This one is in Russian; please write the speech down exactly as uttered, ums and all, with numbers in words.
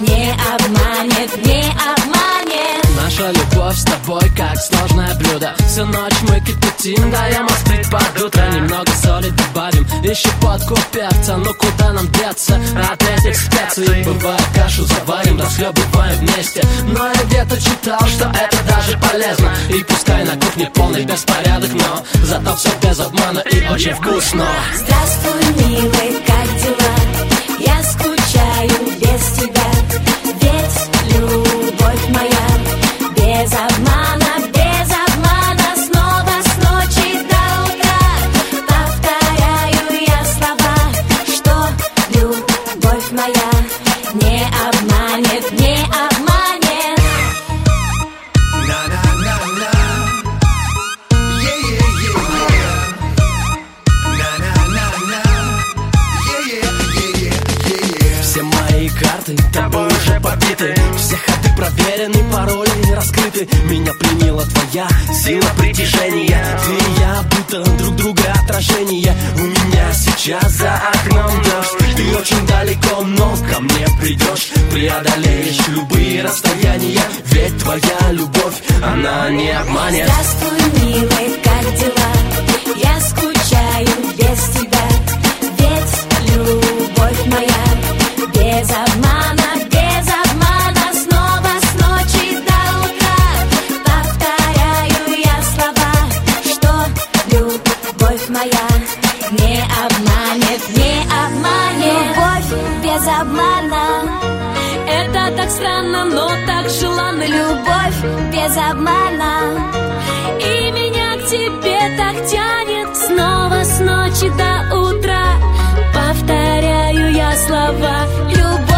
не обманет, не обманет. Наша любовь с тобой как сложное блюдо. Всю ночь мы кипятим, даем остыть под утро. Немного соли добавим и щепотку перца. Ну куда нам деться от этих специй? Бывает, кашу заварим, расхлебываем вместе. Но я где-то читал, что это даже полезно. И пускай на кухне полный беспорядок, но зато все без обмана и очень вкусно. Здравствуй, милый, как дела? Я скучаю без тебя. Ведь любовь моя без обмана, без обмана. Снова с ночи до утра повторяю я слова, что любовь моя не обманет, не обманет. Все мои карты тобой уже побиты, все ходы проверены, пароли раскрыты. Меня пленила твоя сила притяжения. Ты и я будто друг друга отражение. У меня сейчас за окном дождь. Ты очень далеко, но ко мне придешь. Преодолеешь любые расстояния. Ведь твоя любовь, она не обманет. Здравствуй, милый, как дела? Я скучаю без тебя. Ведь любовь моя без обмана, без обмана. Снова с ночи до утра повторяю я слова, что любовь моя не обманет, не обманет. Любовь без обмана, это так странно, но так желанно. Любовь без обмана, и меня к тебе так тянет. Снова с ночи до утра повторяю я слова. Любовь